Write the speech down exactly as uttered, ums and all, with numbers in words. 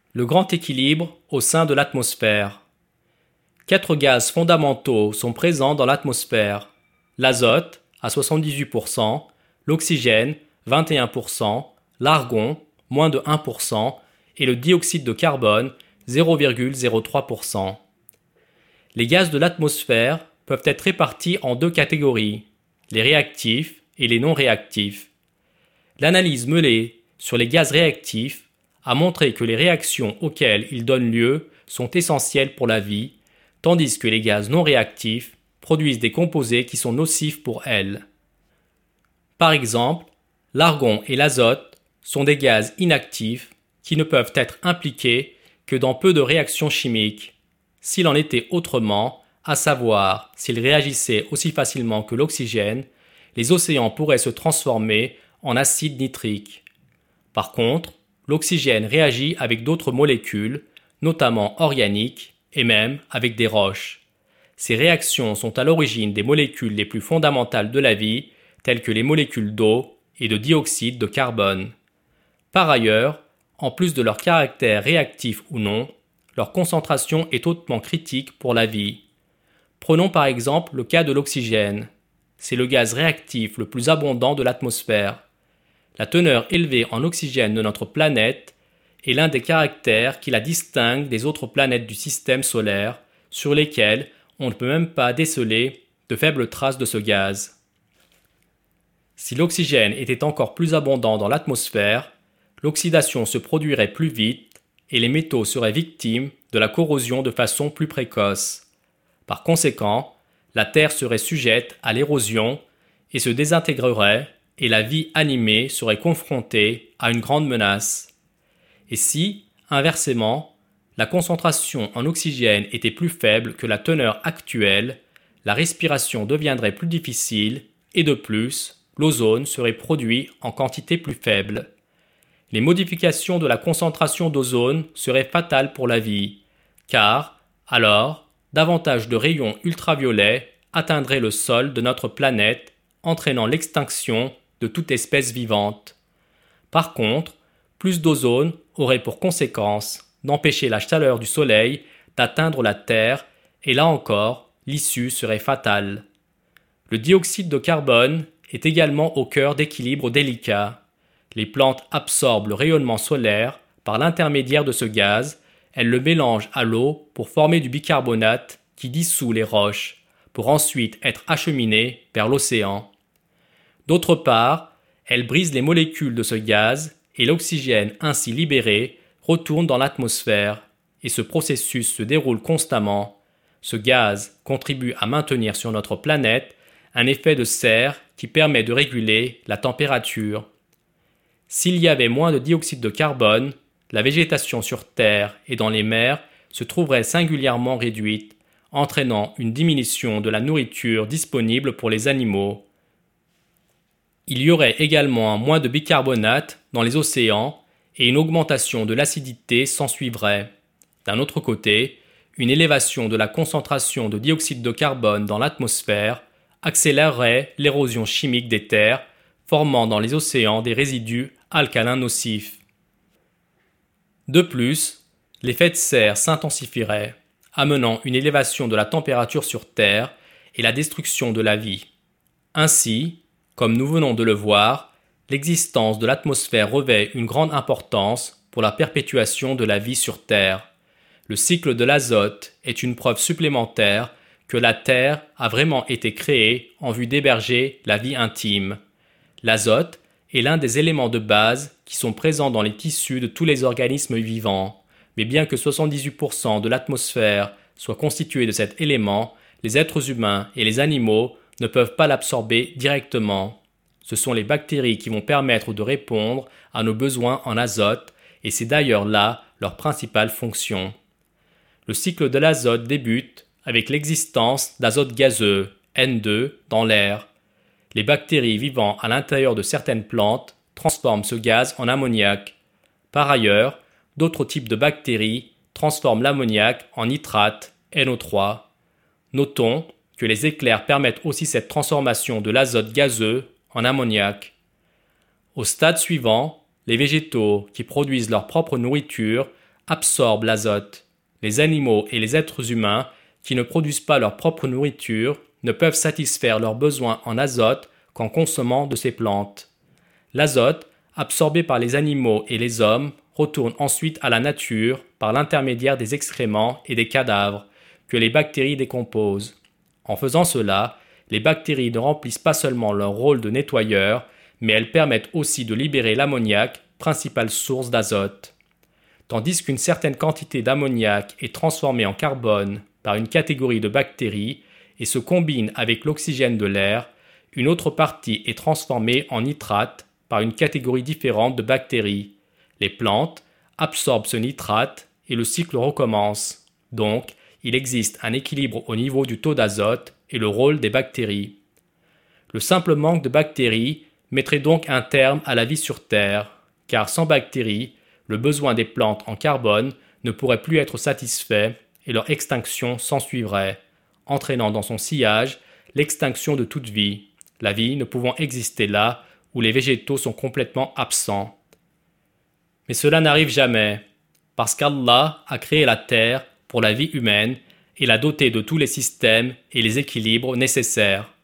Le grand équilibre au sein de l'atmosphère. Quatre gaz fondamentaux sont présents dans l'atmosphère. L'azote à soixante-dix-huit pour cent, l'oxygène vingt et un pour cent, l'argon moins de un pour cent et le dioxyde de carbone zéro virgule zéro trois pour cent. Les gaz de l'atmosphère peuvent être répartis en deux catégories, les réactifs et les non réactifs. L'analyse menée sur les gaz réactifs a montré que les réactions auxquelles ils donnent lieu sont essentielles pour la vie, tandis que les gaz non réactifs produisent des composés qui sont nocifs pour elles. Par exemple, l'argon et l'azote sont des gaz inactifs qui ne peuvent être impliqués que dans peu de réactions chimiques. S'il en était autrement, à savoir s'ils réagissaient aussi facilement que l'oxygène, les océans pourraient se transformer en acide nitrique. Par contre, l'oxygène réagit avec d'autres molécules, notamment organiques, et même avec des roches. Ces réactions sont à l'origine des molécules les plus fondamentales de la vie, telles que les molécules d'eau et de dioxyde de carbone. Par ailleurs, en plus de leur caractère réactif ou non, leur concentration est hautement critique pour la vie. Prenons par exemple le cas de l'oxygène. C'est le gaz réactif le plus abondant de l'atmosphère. La teneur élevée en oxygène de notre planète est l'un des caractères qui la distingue des autres planètes du système solaire, sur lesquelles on ne peut même pas déceler de faibles traces de ce gaz. Si l'oxygène était encore plus abondant dans l'atmosphère, l'oxydation se produirait plus vite et les métaux seraient victimes de la corrosion de façon plus précoce. Par conséquent, la Terre serait sujette à l'érosion et se désintégrerait et la vie animée serait confrontée à une grande menace. Et si, inversement, la concentration en oxygène était plus faible que la teneur actuelle, la respiration deviendrait plus difficile et de plus, l'ozone serait produit en quantité plus faible. Les modifications de la concentration d'ozone seraient fatales pour la vie, car, alors, davantage de rayons ultraviolets atteindraient le sol de notre planète, entraînant l'extinction de toute espèce vivante. Par contre, plus d'ozone aurait pour conséquence d'empêcher la chaleur du soleil d'atteindre la Terre et là encore, l'issue serait fatale. Le dioxyde de carbone est également au cœur d'équilibres délicats. Les plantes absorbent le rayonnement solaire par l'intermédiaire de ce gaz, elles le mélangent à l'eau pour former du bicarbonate qui dissout les roches, pour ensuite être acheminé vers l'océan. D'autre part, elles brisent les molécules de ce gaz et l'oxygène ainsi libéré retourne dans l'atmosphère et ce processus se déroule constamment. Ce gaz contribue à maintenir sur notre planète un effet de serre qui permet de réguler la température. S'il y avait moins de dioxyde de carbone, la végétation sur Terre et dans les mers se trouverait singulièrement réduite, entraînant une diminution de la nourriture disponible pour les animaux. Il y aurait également moins de bicarbonate dans les océans et une augmentation de l'acidité s'ensuivrait. D'un autre côté, une élévation de la concentration de dioxyde de carbone dans l'atmosphère accélérerait l'érosion chimique des terres, formant dans les océans des résidus alcalins nocifs. De plus, l'effet de serre s'intensifierait, amenant une élévation de la température sur Terre et la destruction de la vie. Ainsi, comme nous venons de le voir, l'existence de l'atmosphère revêt une grande importance pour la perpétuation de la vie sur Terre. Le cycle de l'azote est une preuve supplémentaire que la Terre a vraiment été créée en vue d'héberger la vie intime. L'azote est l'un des éléments de base qui sont présents dans les tissus de tous les organismes vivants. Mais bien que soixante-dix-huit pour cent de l'atmosphère soit constituée de cet élément, les êtres humains et les animaux ne peuvent pas l'absorber directement. Ce sont les bactéries qui vont permettre de répondre à nos besoins en azote et c'est d'ailleurs là leur principale fonction. Le cycle de l'azote débute avec l'existence d'azote gazeux, N deux, dans l'air. Les bactéries vivant à l'intérieur de certaines plantes transforment ce gaz en ammoniac. Par ailleurs, d'autres types de bactéries transforment l'ammoniac en nitrate, N O trois. Notons que les éclairs permettent aussi cette transformation de l'azote gazeux en ammoniac. Au stade suivant, les végétaux qui produisent leur propre nourriture absorbent l'azote. Les animaux et les êtres humains qui ne produisent pas leur propre nourriture ne peuvent satisfaire leurs besoins en azote qu'en consommant de ces plantes. L'azote, absorbé par les animaux et les hommes, retourne ensuite à la nature par l'intermédiaire des excréments et des cadavres que les bactéries décomposent. En faisant cela, les bactéries ne remplissent pas seulement leur rôle de nettoyeur, mais elles permettent aussi de libérer l'ammoniac, principale source d'azote. Tandis qu'une certaine quantité d'ammoniac est transformée en carbone par une catégorie de bactéries et se combine avec l'oxygène de l'air, une autre partie est transformée en nitrate par une catégorie différente de bactéries. Les plantes absorbent ce nitrate et le cycle recommence. Donc, il existe un équilibre au niveau du taux d'azote et le rôle des bactéries. Le simple manque de bactéries mettrait donc un terme à la vie sur Terre, car sans bactéries, le besoin des plantes en carbone ne pourrait plus être satisfait et leur extinction s'ensuivrait, entraînant dans son sillage l'extinction de toute vie, la vie ne pouvant exister là où les végétaux sont complètement absents. Mais cela n'arrive jamais, parce qu'Allah a créé la terre pour la vie humaine et l'a dotée de tous les systèmes et les équilibres nécessaires.